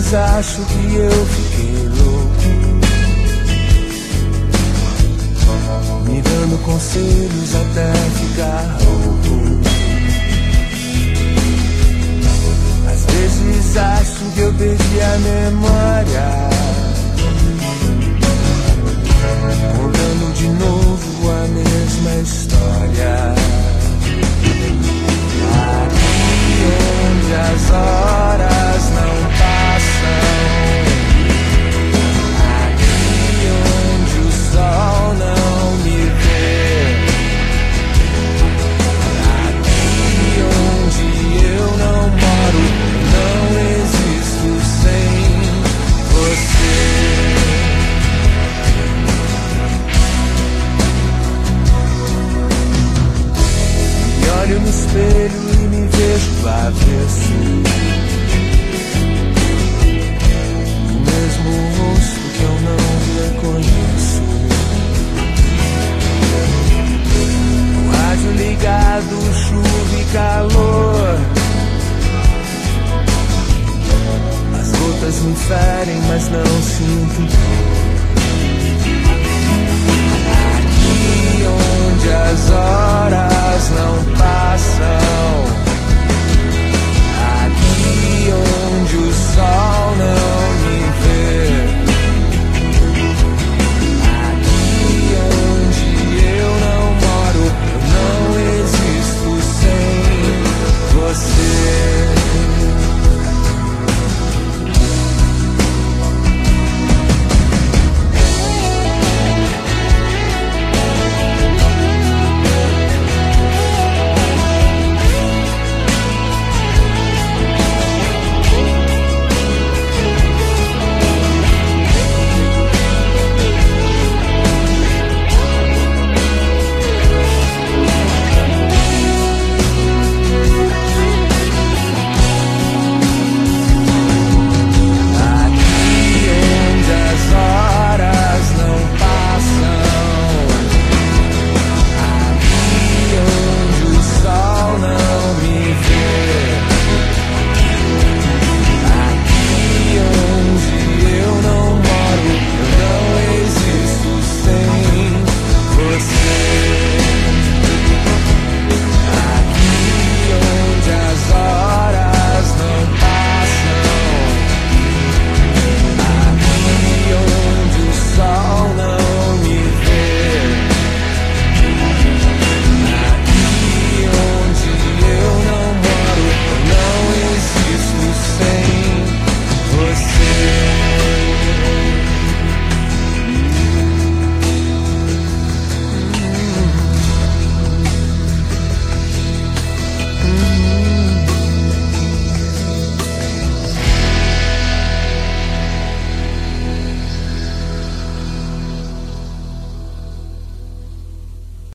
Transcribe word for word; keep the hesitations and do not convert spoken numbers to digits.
vezes acho que eu fiquei louco, me dando conselhos até ficar rouco. Às vezes acho que eu perdi a memória, contando de novo a mesma história. Aqui onde as horas não passam, aqui onde o sol não me vê, aqui onde eu não moro, não existo sem você. Olho no espelho e me vejo do avesso, o mesmo rosto que eu não reconheço. O rádio ligado, chuva e calor, as gotas me ferem, mas não sinto dor. Aqui onde as horas não passam,